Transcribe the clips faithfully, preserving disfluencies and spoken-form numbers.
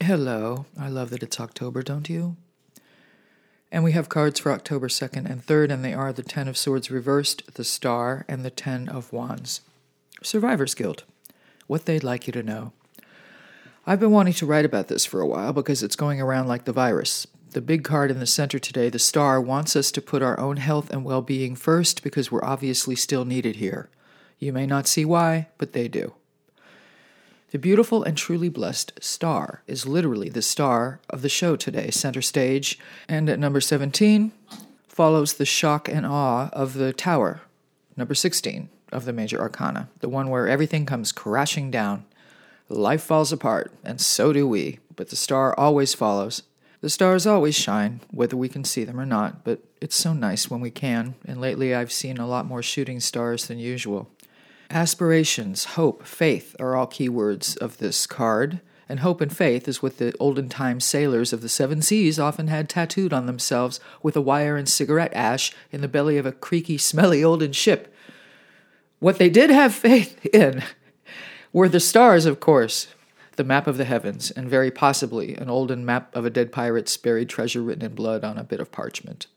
Hello. I love that it's October, don't you? And we have cards for October second and third, and they are the Ten of Swords reversed, the Star, and the Ten of Wands. Survivor's Guild. What they'd like you to know. I've been wanting to write about this for a while because it's going around like the virus. The big card in the center today, the Star, wants us to put our own health and well-being first because we're obviously still needed here. You may not see why, but they do. The beautiful and truly blessed Star is literally the star of the show today, center stage, and at number seventeen follows the shock and awe of the Tower, number sixteen of the Major Arcana, the one where everything comes crashing down. Life falls apart, and so do we, but the Star always follows. The stars always shine, whether we can see them or not, but it's so nice when we can, and lately I've seen a lot more shooting stars than usual. Aspirations, hope, faith are all key words of this card, and hope and faith is what the olden-time sailors of the seven seas often had tattooed on themselves with a wire and cigarette ash in the belly of a creaky, smelly olden ship. What they did have faith in were the stars, of course, the map of the heavens, and very possibly an olden map of a dead pirate's buried treasure written in blood on a bit of parchment.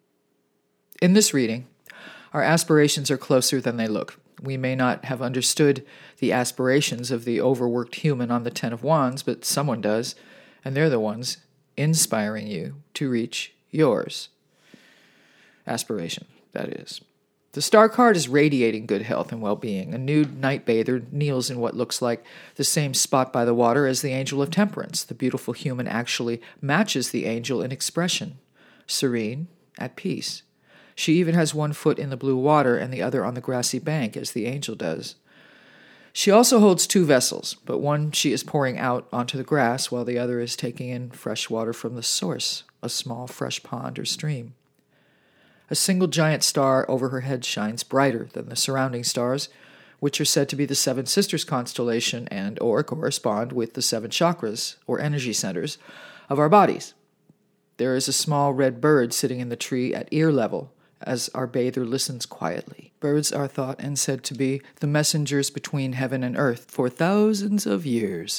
In this reading, our aspirations are closer than they look. We may not have understood the aspirations of the overworked human on the Ten of Wands, but someone does, and they're the ones inspiring you to reach yours. Aspiration, that is. The Star card is radiating good health and well-being. A nude night bather kneels in what looks like the same spot by the water as the Angel of Temperance. The beautiful human actually matches the angel in expression, serene, at peace. She even has one foot in the blue water and the other on the grassy bank, as the angel does. She also holds two vessels, but one she is pouring out onto the grass, while the other is taking in fresh water from the source, a small fresh pond or stream. A single giant star over her head shines brighter than the surrounding stars, which are said to be the Seven Sisters constellation and or correspond with the seven chakras, or energy centers, of our bodies. There is a small red bird sitting in the tree at ear level, as our bather listens quietly. Birds are thought and said to be the messengers between heaven and earth for thousands of years.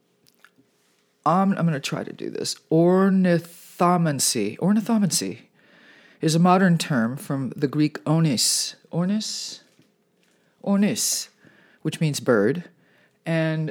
Um, I'm going to try to do this. Ornithomancy. Ornithomancy is a modern term from the Greek onis. Ornis? Ornis, which means bird, and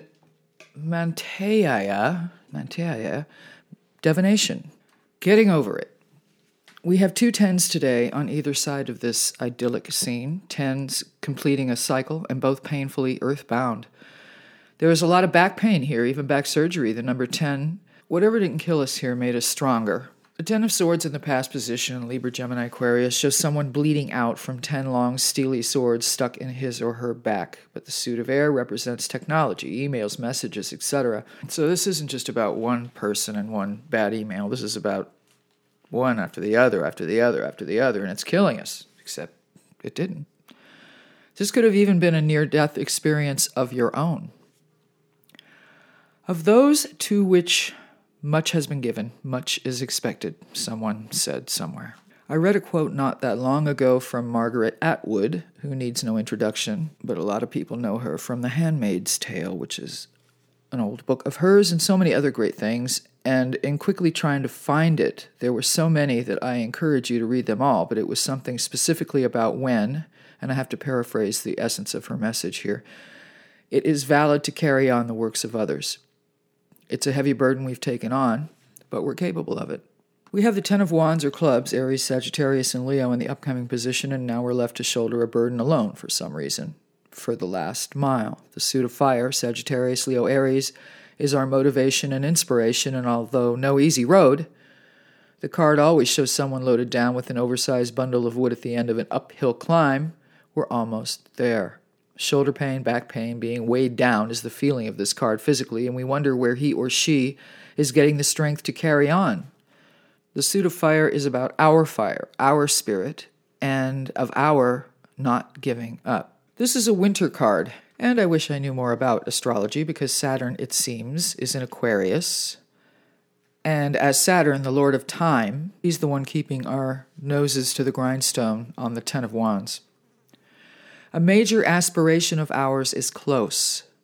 manteia, manteia, divination. Getting over it. We have two tens today on either side of this idyllic scene, tens completing a cycle and both painfully earthbound. There is a lot of back pain here, even back surgery. The number ten, whatever didn't kill us here, made us stronger. The Ten of Swords in the past position in Libra, Gemini, Aquarius shows someone bleeding out from ten long steely swords stuck in his or her back. But the suit of air represents technology, emails, messages, et cetera. So this isn't just about one person and one bad email. This is about one after the other, after the other, after the other, and it's killing us, except it didn't. This could have even been a near-death experience of your own. Of those to which much has been given, much is expected, someone said somewhere. I read a quote not that long ago from Margaret Atwood, who needs no introduction, but a lot of people know her from The Handmaid's Tale, which is an old book of hers, and so many other great things. And in quickly trying to find it, there were so many that I encourage you to read them all, but it was something specifically about when, and I have to paraphrase the essence of her message here, it is valid to carry on the works of others. It's a heavy burden we've taken on, but we're capable of it. We have the Ten of Wands or clubs, Aries, Sagittarius, and Leo in the upcoming position, and now we're left to shoulder a burden alone for some reason, for the last mile. The suit of fire, Sagittarius, Leo, Aries, is our motivation and inspiration, and although no easy road, the card always shows someone loaded down with an oversized bundle of wood at the end of an uphill climb. We're almost there. Shoulder pain, back pain, being weighed down is the feeling of this card physically, and we wonder where he or she is getting the strength to carry on. The suit of fire is about our fire, our spirit, and of our not giving up. This is a winter card, and I wish I knew more about astrology because Saturn, it seems, is in Aquarius. And as Saturn, the Lord of Time, he's the one keeping our noses to the grindstone on the Ten of Wands. A major aspiration of ours is close,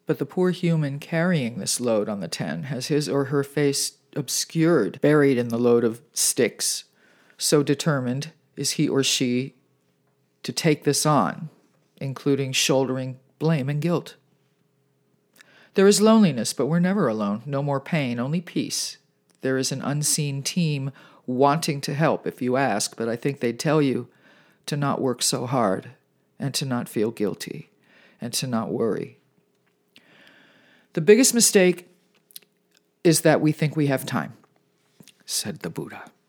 But the poor human carrying this load on the ten has his or her face obscured, buried in the load of sticks. So determined is he or she to take this on, including shouldering blame and guilt. There is loneliness, but we're never alone. No more pain, only peace. There is an unseen team wanting to help if you ask, but I think they'd tell you to not work so hard and to not feel guilty and to not worry. The biggest mistake is that we think we have time, said the Buddha.